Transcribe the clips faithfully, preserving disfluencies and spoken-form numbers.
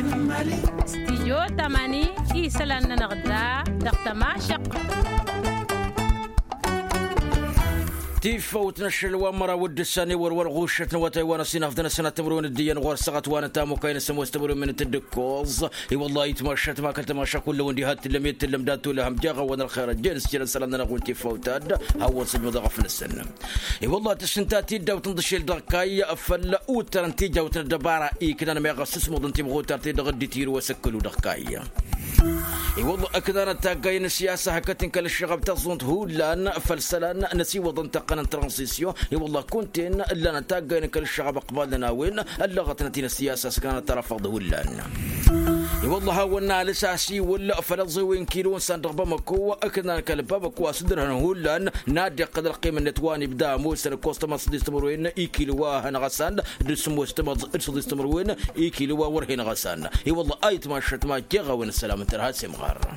استيجو تماني إيسلان نغدا دقتما شق تيفوت نشر الوامرة ود السنة ورور غوشتنا وتايوانا سينا فدنا سنة تمرون الدين غور سقط وانا تامو كاين سمو استمرون من التدكوز اي والله يتماشى ما كنت ماشى كل وندي هات لم يتلم داتو لهم جاغا وانا الخير الجنس جل سلامنا نقول تيفوتاد هو صد مضغف السنة اي والله تسنتاتي دا وتنضشي الدقاي فل اوتر انتي جا وتدبارا اي كنا ما يغسس مضن تي مغوتر تي دغدي تيرو وسكلوا دقاي اي والله اكدنا تاقاين السياسة هكتن كل الشغب تصنت هو لان فلسلان نسي وضن تقنا ترانسيسيون اي والله كنتين لنا تاقاين كل الشغب قبالنا وين اللغة نتينا السياسة سكانت ترفض ولان اي والله هاونا لساسي ولا فلزي وين كيلون سان مكو اكدنا كلبا مكو صدرنا هو لان نادي قدر قيمة نتواني بدا موسى كوستا ما صدي استمروين اي كيلوا هنا غسان دسمو استمر صدي استمروين اي كيلوا ورهين غسان اي والله ايت ما شت ما جيغا وين السلام ترهاسي مغار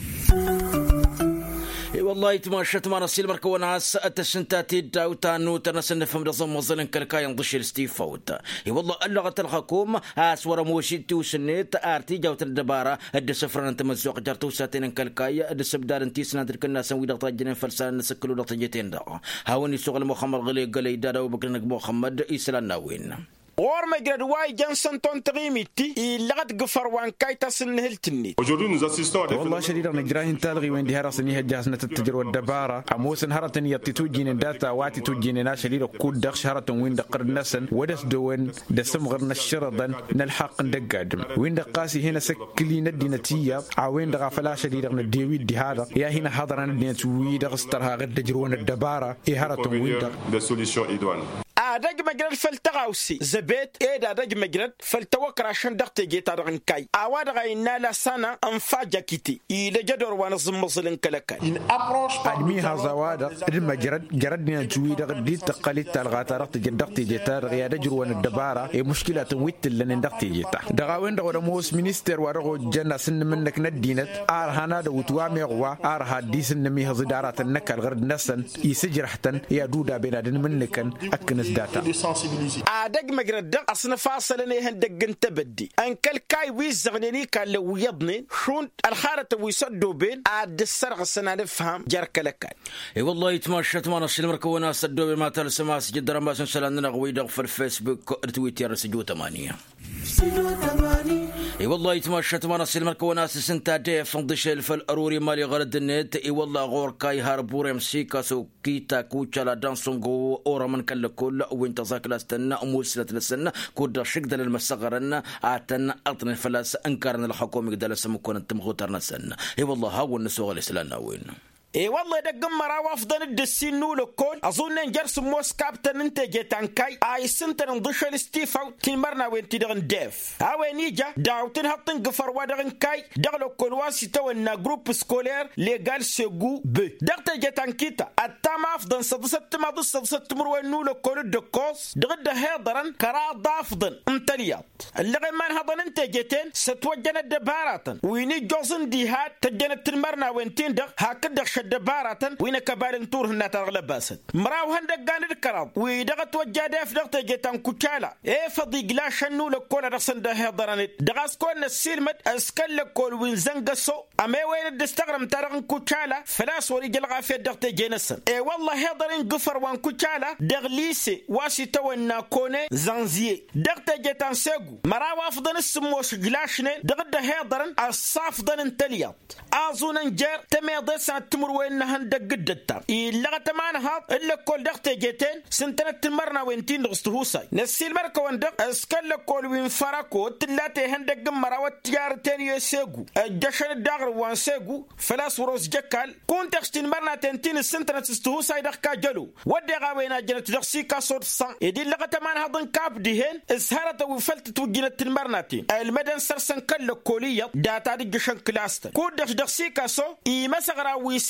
اي والله يتماشت ما نصيل مركو ناس التسنتاتي داوتانو تنسن فهم رزم وظلن كركاي نضش الستيف فوت اي والله اللغة الحكومة اسور موشيتي وسنيت ارتي جاوت الدبارة اد سفرن انت مسوق جرتو ساتين كركاي اد سبدار انتي سنادر كنا سوي دغ طاجين فلسان نسكلوا دغ طجتين دا هاوني سوق محمد غلي قلي دادا وبكرنك محمد يسلنا وين ورما جرد واي جانسون تون تغيميتي اللغت قفر وان كايتا سنهلتني والله شديدا نجراهن تالغي وين دي هرسني هجاسنة التجر والدبارة عموسن هرتن يتتوجين داتا واتي توجين نا شديدا كود دغش هرتن وين دقر نسن ودس دوين دسم غرنا الشرطن نلحق ندقادم وين دقاسي هنا سكلي ندي نتيا عوين دغا فلا شديدا نديوي دي هذا يا هنا حضر ندي نتوي دغسترها غد دجرون الدبارة اي هرتن وين دغ أدق مجرد فلتغاوسي زبيت إيه أدق مجرد فلتوكر عشان دقت جيت أرغن كاي أواد غينا لا سنة أنفاجا كيتي إلى جدور ونظم مصلن كلكاي أدمي هذا وادا المجرد جردنا جوي دق دي تقليد تلغات رقت جدقت جيت رغيا دجر ون الدبارة هي مشكلة ويت لن دقت جيت دغاوين دغ موس مينستر ورغو جنة سن منك ندينت أرهانا دو توامي غوا أرها دي سن مي هزدارات النكال غرد نسن يسجرحتن يا دودا بينادن منكن أكنس أدق مجرد دق أصلا فاصل إنه هندق انتبدي أنكل كاي ويزغنيني كان لو يضني شون الخارة ويصدوا بين عاد السرق السنة نفهم جرك لك اي والله يتمشى تمانا الشلمركو وناس صدوا بين ما تل سماس جد رماس سلاننا غوي دغ في الفيسبوك تويتر سجو ثمانية اي والله يتمشى تمانا الشلمركو وناس سنتا دي فندش الفالاروري مالي غرد النت اي والله غور كاي هاربور مسيكا سو كيتا كوتشالا دانسونغو اورا من كل كل وين تزاكل استنا موسلة لسنا كود شقدل المسغرنا عتنا أطن فلاس أنكرنا الحكومة قدر سمكون التمغوترنا سنا اي والله هاو النسوغ الإسلام وين اي والله دق مرا وافضل الدسين نولو كون اظن نجرس موس كابتن انت جيتان كاي اي سنتر نضش الاستيفاو تنمرنا وين تدغن ديف هاوين نيجا داوتن هطن قفر ودغن كاي دغلو كون واسي تونا جروب سكولير ليغال سيغو ب دغت جيتان كيتا التام افضل صدست ما ضس صدست مروين نولو كون الدكوس دغد هيضرن كرا ضافضن انتليات اللي من هضن انت جيتين ستوجنا الدبارات ويني جوزن ديهات تجنا تنمرنا وين تندغ هكذا الدبارة وين كبارن تور هنا تغلب باسد مراو هندق قان الكرام ويدغت وجاده في دغت جيتان كوتشالا ايه فضي قلاش النول كل رسن ده هضرنت دغاس كون السيلمت اسكل كل وين زنقصو امي وين الدستغرم ترغن كوتشالا فلاس وري جلغا في دغت جينسن ايه والله هضرن قفر وان كوتشالا دغليسي واسي تونا كوني زنزيه دغت جيتان سيغو مراو افضل السموش قلاشني دغت هضرن الصافضن انتليات ازون جير تميض ساعه وين هندق قدتا إلا غتمانها إلا كل دغت جيتين سنتنا تمرنا وينتين دغستهوساي نسيل مركا وندق اسكال كل وين فراكو تلاتي هندق مراوات تجارتين يسيقو الجشن الدغر وان سيقو فلاس وروس جكال كون تغشتين مرنا تنتين سنتنا تستهوساي دغكا جلو ودي غاوينا جنت دغسيكا صوت الصان إدي اللي غتمانها ضن كاب ديهن اسهارة وفلت توجينة تنمرناتين المدن سرسن كل كولية داتا دي جشن كلاستن كون دغش دغسيكا صو إيما سغرا ويسي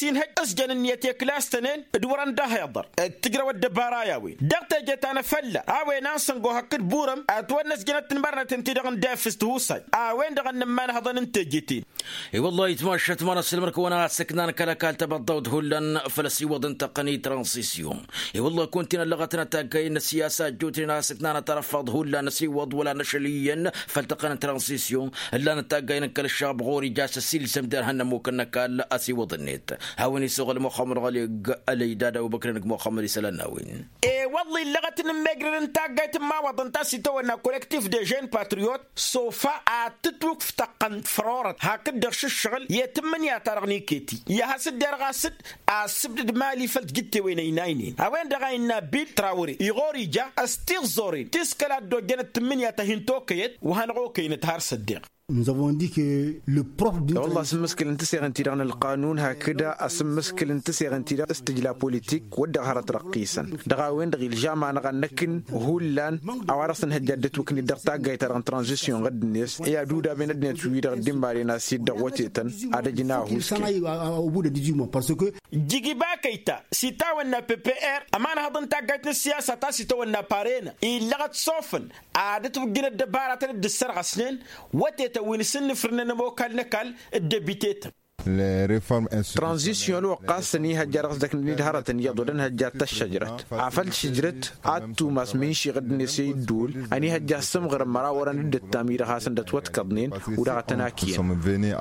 تين هج أسجن النيتي كلاس تنين دوران ده يضر تجرا والدبارة يا وين دقت جت أنا فلا أوين أنسن جو هكذا بورم أتونس جنت نبرنا تنتدغن دافس تهوسي أوين دغن ما نهضن أنت جتين اي والله يتمشت ما نسلمك وانا سكنان كلا كال تبضود هلن فلسي وضن تقني ترانسيسيون اي والله كنتنا لغتنا تاكاين السياسات جوتنا سكنان ترفض هلا نسي وض ولا نشليا فلتقنا ترانسيسيون الا نتاكاين كل الشعب غوري جاس السيل سمدار هنا ممكن كال اسي وضنيت هاوني سوغل مخمر غالي علي دادا وبكرنك مخمر يسالنا وين اي والله لغتنا ميغرن تاكايت ما وضن تاسي تونا كولكتيف دي جين باتريوت سوفا اتتوك فتقن فرورت هكذا درش الشغل يتمن يا ترغني كيتي يا حسد درغاسد اسبد مالي فلت جتي وين يناينين اوين دغاينا بيل تراوري يغوري جا استيغ زوري تسكلا دو جنت تمن يا تهنتوكيت وهنغو كاين تهار صديق. Nous avons dit que le propre d'une والله سمسك الانتسيغ انتيران القانون هكذا اسمسك الانتسيغ انتيران استجلاء بوليتيك ودغهرة رقيسا دغاوين دغي الجامعة نغنكن هولان اوارسن هجادت وكني دغتا غايتر ترانزيسيون غد الناس يا دودا بين الدنيا تويدر ديمباري ناسي دغوتيتن ادجنا هوسكي au bout de dix-huit mois parce que جيجي باكيتا سيتا ونا بي بي ار امان هضن تاغايت السياسة تا سيتا ونا بارينا إلا صوفن عادت وجنا الدبارة تلد السرعة سنين وتيتا وين سن فرنا موكال نكال الدبيتيت ترانزيسيون وقاسني هجرت ذاك النهارة يضرن هجات الشجرة عفل شجرة عتو ماس من شي غد نسي دول اني هجا سمغر مرا ورن التامير خاصن دتوت قدنين ودغتنا كين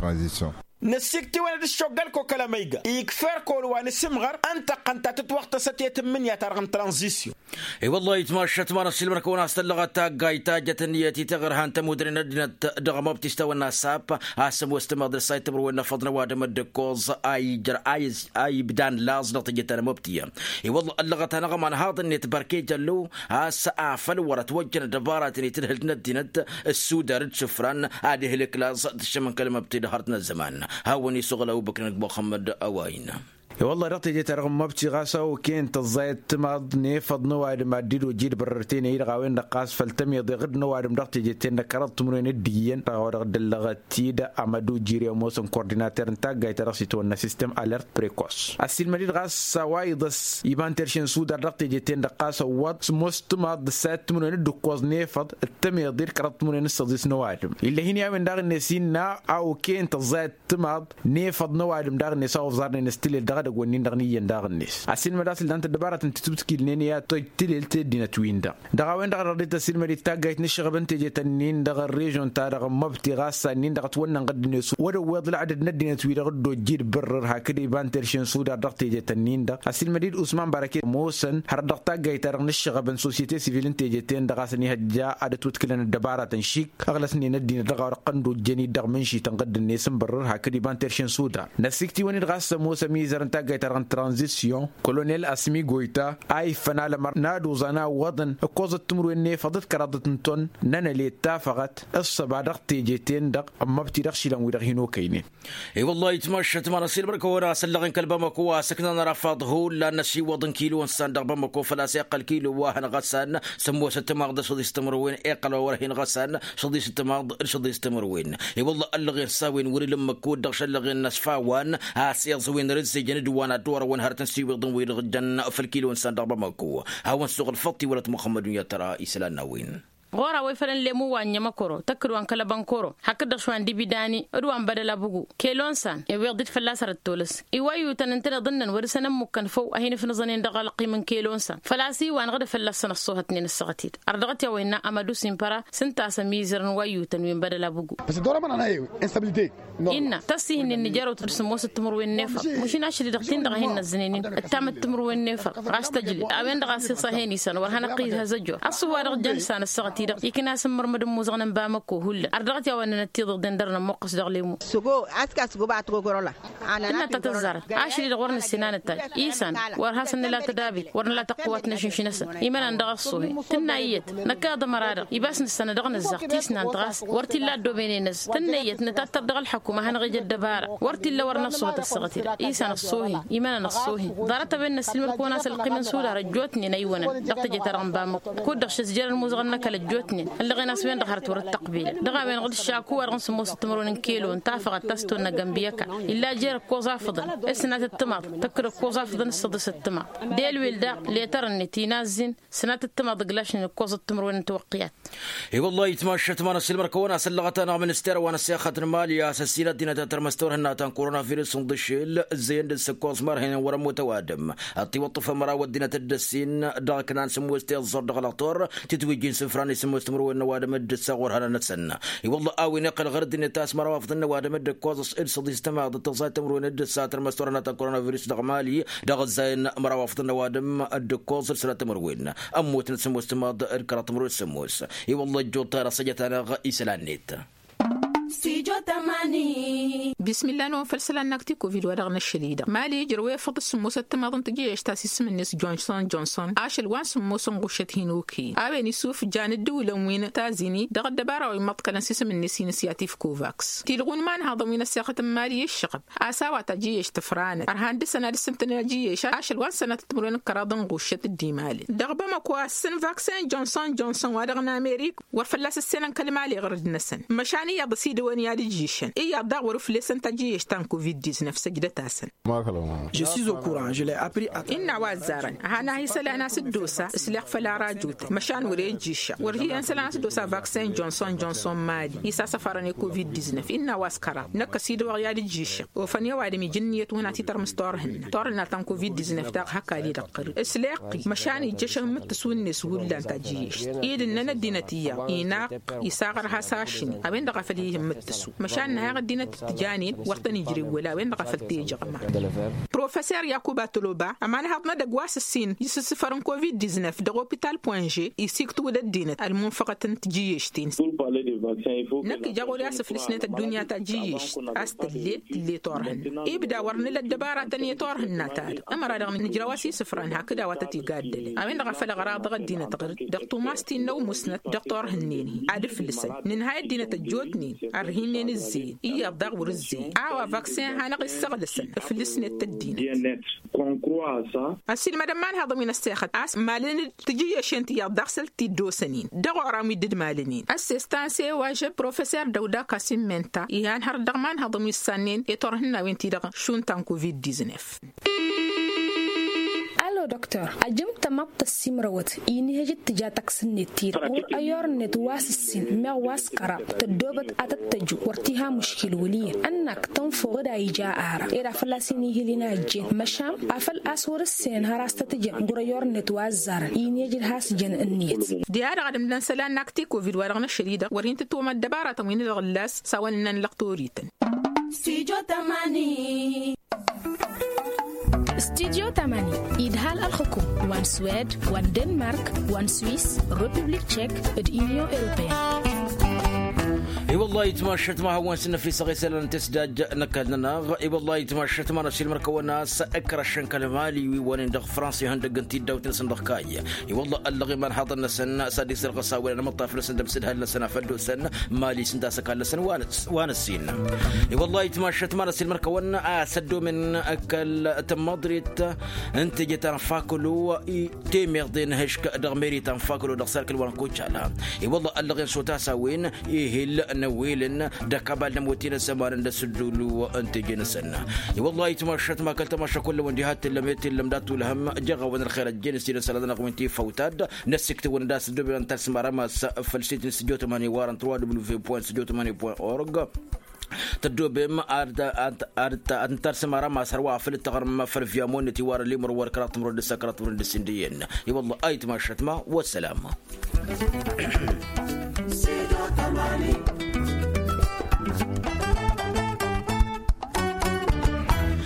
نسيكتي وانا الشغل كو كلاميغا يكفر كل وانا سمغر انت قنت تتوقت ستيت من يا ترغم ترانزيسيون اي والله يتمشت ما نسل مركون استلغه تاغايتا جتنيتي تغرها انت مدرنا دغما بتستوى الناساب اسم واستمر السايت برو فضنا وادم الدكوز اي جر اي اي بدان لاز نتيجه مبتيه اي والله اللغه نغم انا هذا النت بركيج له اس افل ورا توجنا دبارات تنهل ندنت السودر شفران هذه الكلاس تشمن كلمه بتدهرتنا الزمان هاوني سغلا وبكرنك محمد أواين والله رقتي جيت رغم مبتي غاسا وكين تزايد تماد نيفض نواد ما ديدو جيد بررتين يد غاوين دقاس فلتمي غد نواد رقتي جيت نكرت تمرين الديين غاود دلغتي دا امادو جيري موسن كورديناتور نتا غايت راسي تو سيستم اليرت بريكوس اسيل مديد غاس وايدس يبان ترشين سود رقتي جيت دقاس وات مستماد سات تمرين دكوز نيفض التمي دير كرت تمرين السديس نواد الا هنا من داغ نسينا او كين تزايد تماد نيفض نواد داغ نساو زارني نستيل داغ دغونين دغني يندغنيس اسين مداسل دانت دبارات انت تبتكيل نينيا تويتيل تدينا تويندا دغاوين دغ رديت اسين مدي تاغايت نشغبنت جيتنين دغ الريجون تا دغ مبتي غاسا نين دغ تونن قد نسو ود ود العدد ندينا تويدا غدو جيد برر هكدي بان ترشين سودا دغتي جيتنين دغ اسين مدي عثمان بركي موسن هر دغ تاغايت دغ نشغبن سوسيتي سيفيل انت جيتين دغ سني هجا ادتو تكلن دبارات شيك اغلسني ندينا دغ رقندو جني دغ منشي تنقد النيسم برر هكدي بان ترشين سودا نسيكتي وني غاسا موسى ميزر تاغايتران ترانزيسيون كولونيل اسمي غويتا اي فنال مرنادو زنا وضن كوز التمر اني فضت كرادتنتون نانا لي تافغت الصبا دقتي جيتين دق اما بتدخشي لان ودغينو كاينين اي والله يتمشت ما نسير بركه ورا سلغن كلبه مكو سكننا رفضه لا نسي وضن كيلو انسان دغ بمكو فلاس يقل كيلو واحد غسان سمو ست ماغد صدي استمر وين اقل ورهين غسان صدي ست ماغد صدي استمر وين اي والله الغير ساوين وري لما كود دغش لغين نسفاوان اسير زوين رزي جند وانا دور وين هرتن سي وضن وين غدن في الكيلو انسان دغ بمكو هاون سوق الفطي ولد محمد يا ترى اسلان وين غورا وي فلان ليمو وانيا ماكورو تكروان كلا بانكورو هكذا شوان دي بيداني ادوان بدلا بوغو كيلونسان يويغديت فلاسر التولس ايوايو تننتنا ضنن ورسنا مكن فو اهين في نظنين دغالقي من كيلونسان فلاسي وان غدا فلاسنا الصوت اتنين السغتيت اردغت يا وينا امادو سيمبرا سنتا سميزرن وايو تنوين بدلا بوغو بس دورا من انا ايوه انستابيليتي ان تسي ان النجار وترسموس التمر وين نفق مش ناشري دغتين دغهين الزنينين التام التمر وين نفق راس تجلي اوين دغاسي صهيني سن ورهنا قيد هزجو اصوار جلسان السغتي يكنا سمر مدم مزغن بامكو هول اردغت يا وانا نتيض دندرنا موقس دغليمو سوغو اسكا سوغو باترو غورولا انا تتزر عاشري دغورن السنان التاج ايسان ورهاسن لا تدابي ورن لا تقوات نشنشنس يمن دغصوي تنايت نكاد مراد يباسن السنه دغن الزقتيسنا دغاس ورتي لا دوبينينس تنايت نتاتر دغ الحكومه هنغي الدباره ورتي لا ورن الصوت الصغتي ايسان الصوهي يمن الصوهي دارت بين السلم كوناس القيمن سودا رجوتني نيونا دقت جترن بامكو كود دغش سجر المزغن كلا جوتني اللي غينا سوين دخرت ورا التقبيل دغا بين غد الشاكو ورغن سمو ستمرون كيلو انتافق تستونا جنبيكا إلا جير كوزا فضل السنة التماط تكر كوزا فضل الصدس التماط ديل ويلدا ليتر النتي نازين سنة التماط قلاش كوزا التمرون توقيات اي والله يتمشى تمانا سلمر كونا سلغتنا من استير وانا سياخة المالية سلسلة دينا ترمستور هنا تان كورونا فيروس ندشيل زين السكوز مرهن ورا متوادم الطي والطفة مرا ودينا تدسين داكنا نسمو استير زرد غلاطور تتويجين سفراني سمو استمروا النوادم الدساغور هنا نتسنى اي والله اوي نقل غرد ان تاس مرا وافض النوادم الدكوز الصدي استمع ضد تغزاي تمروا الدسا ترمستور هنا تان كورونا فيروس دغمالي دغ زين مرا وافض النوادم الدكوز سلسلة تمروين اموت نسمو استماد الكرا تمروا السموس اي والله جو طيرة سجتنا رئيس العنيت بسم الله نوفل سلان نكتي كوفيد ورغنا الشديدة مالي جروي فضل سموسة تماضن تجيش تاسيس من نس جونسون جونسون عاشل وان سموسن غشت هينوكي أبي نسوف جان الدولة وين تازيني دغد دبارة ويمطق نسيس من نس إنسياتيف كوفاكس تيلغون مان هذا من الساقة مالي الشقب أساوة تجيش تفران أرهان دي سنة السنة جيش عاشل وان سنة تمرين كرادن غشت الديمالي دغبا مكوا سن فاكسين جونسون جونسون ورغنا أمريك وفلاس السنة كلمالي غرد نسن مشاني يضسي دواني هذه جيشن إيه يضاغور في لسن تجيش تان كوفيد ديزنف سجدة تاسن Je suis au courant, je l'ai appris à إن وازارن هنا هي سلانة سدوسة سلاح فلا راجوت مشان وري جيشة ورهي أن سلانة سدوسة فاكسين جونسون جونسون مالي يسا سفرني كوفيد ديزنف إن واسكرا نكسيد وغيار جيشة وفني وادمي جنية ونا تيتر مستورهن طورنا تان كوفيد ديزنف داق هكا لي دقر اسلاقي مشان يجيش متسون نسول لان تجيش إيد إننا الدينتية إيناق يساغر هاساشني أبين دقا فليهم متسو مشان هاغ الدينة تجانين وقت نجري ولا وين دقا فلتي جغما بروفيسور يعقوب تلوبا أمان هضنا دقواس السين يسسفرن كوفيد ديزنف دغوبيتال بوان جي يسيكتو دا الدينة المنفقة تجيشتين نكي جاغو لاسف لسنة الدنيا تجيش أستلي اللي طورهن إبدا ورن للدبارة تانية طورهن ناتاد أما رادغ من نجرواسي سفران هكذا واتتي قادل أمين دغا فلغراض غدينة تغرد دغتو ماستين نو مسنة دغتورهن نيني عادف لسن ننهاية الدينة تجوتني أرهين نين الزين إيا بضغ ورزين عاوا فاكسين هانغ السغلسن فلسنة الدينة أسيل مدمان هذا من الساخت أس مالين تجي شنتي يضغسل تدو سنين دغو رامي دد مالنين أسيستانسي واجب بروفيسور دودا قاسم منتا إيهان هر دغمان هذا من السنين يطرهن وينتي دغ شون تان كوفيد ديزنف دكتور أجمت مبت السمروت إني هجت تجاتك سنتير وأيار نتواس السن ما واس كراب تدوبت أتتجو ورتيها مشكل ولي أنك تنفوغ دا يجاء عرا إذا فلاسيني هلنا جين مشام أفل أسور السن هراستا تجن غريار نتواس زار إني هجت هاس جن النيت ديار غادم لنسلان نكتي كوفيد ورغنا الشديدة ورين تتوما الدبارة تموين الغلاس سوالنا نلقطوريتن استيجو تماني استديو تماني إدهال الحكوم وان سويد وان دنمارك وان سويس ريبوبليك تشيك اليونيون أوروبية اي والله يتمشت ما هو سنة في صغير سلان تسداد نكادنا اي والله يتمشت ما نشيل مركو الناس اكرشن كلمالي وين دغ فرنسي هندق انتي دوت نسن كاي اي والله اللغي من حاضر نسن سادس القصاوي انا مطاف لسن دبسدها لسن فدو سن مالي سن داسك لسن وانس وانسين اي والله يتمشت ما نشيل مركو الناس سدوا من اكل تمضريت انت جيت فاكلو تيمير دين هشك دغميري تنفاكلو دغ سيركل وان كوتشالا اي والله اللغي سوتا ساوين يهل نويلن دكابال نموتين الزمان لسدولو انت جنسنا والله يتمشت ما كنت تمشى كل ونديهات لميت لمدات لهم جغا ون الخير الجنس دي سلادنا قومتي فوتاد نسكت ونداس دبل انت سمارا ما فلسيت سجو ثمانية وارن دبليو دبليو دوت سجو ثمانية دوت أورغ تدوبم ارد ارد انتر سمارا ما سروا في التغرم في فيامون تيوار اللي مر وركرات مرد سكرات مرد السنديين اي والله ايت ما شتما والسلام.